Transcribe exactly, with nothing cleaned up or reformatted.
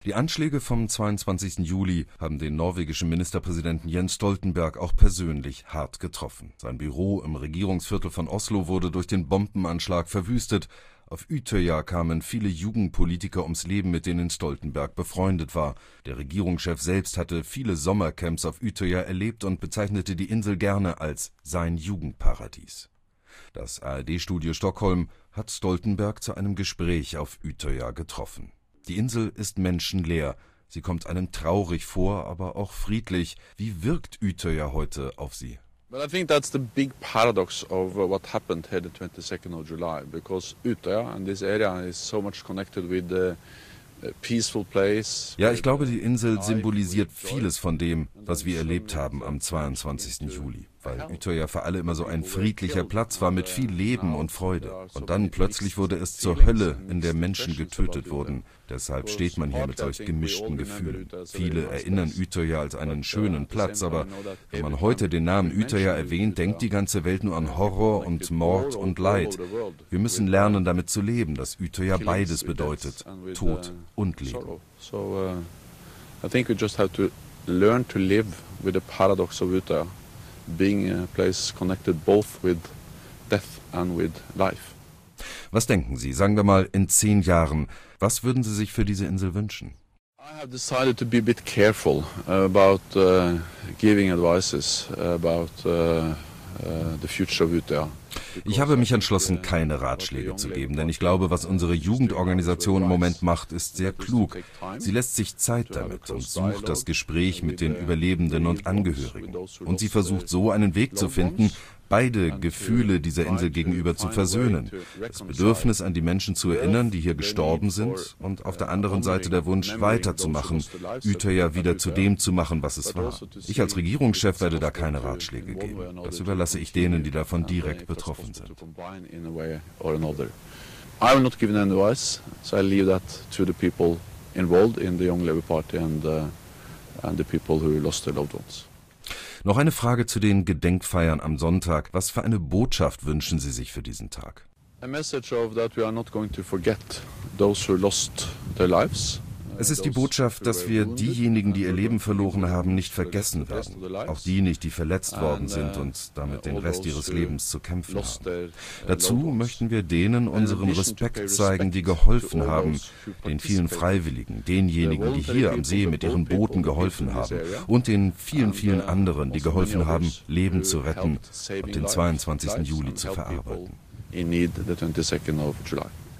Die Anschläge vom zweiundzwanzigsten Juli haben den norwegischen Ministerpräsidenten Jens Stoltenberg auch persönlich hart getroffen. Sein Büro im Regierungsviertel von Oslo wurde durch den Bombenanschlag verwüstet. Auf Utøya kamen viele Jugendpolitiker ums Leben, mit denen Stoltenberg befreundet war. Der Regierungschef selbst hatte viele Sommercamps auf Utøya erlebt und bezeichnete die Insel gerne als sein Jugendparadies. Das A R D-Studio Stockholm hat Stoltenberg zu einem Gespräch auf Utøya getroffen. Die Insel ist menschenleer. Sie kommt einem traurig vor, aber auch friedlich. Wie wirkt Utøya heute auf Sie? Well, I think that's the big paradox of uh, what happened here the twenty-second of July, because Utøya and this area is so much connected with the peaceful place. Ja, ich glaube, die Insel symbolisiert vieles von dem, was wir erlebt haben am zweiundzwanzigsten Juli. Weil Utøya für alle immer so ein friedlicher Platz war mit viel Leben und Freude. Und dann plötzlich wurde es zur Hölle, in der Menschen getötet wurden. Deshalb steht man hier mit solch gemischten Gefühlen. Viele erinnern Utøya als einen schönen Platz, aber wenn man heute den Namen Utøya erwähnt, denkt die ganze Welt nur an Horror und Mord und Leid. Wir müssen lernen, damit zu leben, dass Utøya beides bedeutet, Tod und Leben. So, uh, I think we just have to learn to live with the paradox of Utøya, being a place connected both with death and with life. Was denken Sie, sagen wir mal in zehn Jahren, was würden Sie sich für diese Insel wünschen? I have decided to be a bit careful about uh, giving advices about uh, uh, the future of Utøya. Ich habe mich entschlossen, keine Ratschläge zu geben, denn ich glaube, was unsere Jugendorganisation im Moment macht, ist sehr klug. Sie lässt sich Zeit damit und sucht das Gespräch mit den Überlebenden und Angehörigen. Und sie versucht so einen Weg zu finden, beide Gefühle dieser Insel gegenüber zu versöhnen. Das Bedürfnis, an die Menschen zu erinnern, die hier gestorben sind, und auf der anderen Seite der Wunsch, weiterzumachen, Utøya wieder zu dem zu machen, was es war. Ich als Regierungschef werde da keine Ratschläge geben. Das überlasse ich denen, die davon direkt betroffen sind. I will not give any advice, so I leave that to the people involved in the Young Labour Party and uh, and the people who lost their loved ones. Noch eine Frage zu den Gedenkfeiern am Sonntag. Was für eine Botschaft wünschen Sie sich für diesen Tag? A message of that we are not going to forget those who lost their lives. Es ist die Botschaft, dass wir diejenigen, die ihr Leben verloren haben, nicht vergessen werden. Auch die nicht, die verletzt worden sind und damit den Rest ihres Lebens zu kämpfen haben. Dazu möchten wir denen unseren Respekt zeigen, die geholfen haben, den vielen Freiwilligen, denjenigen, die hier am See mit ihren Booten geholfen haben und den vielen, vielen anderen, die geholfen haben, Leben zu retten und den zweiundzwanzigsten Juli zu verarbeiten. In need the twenty-second of July.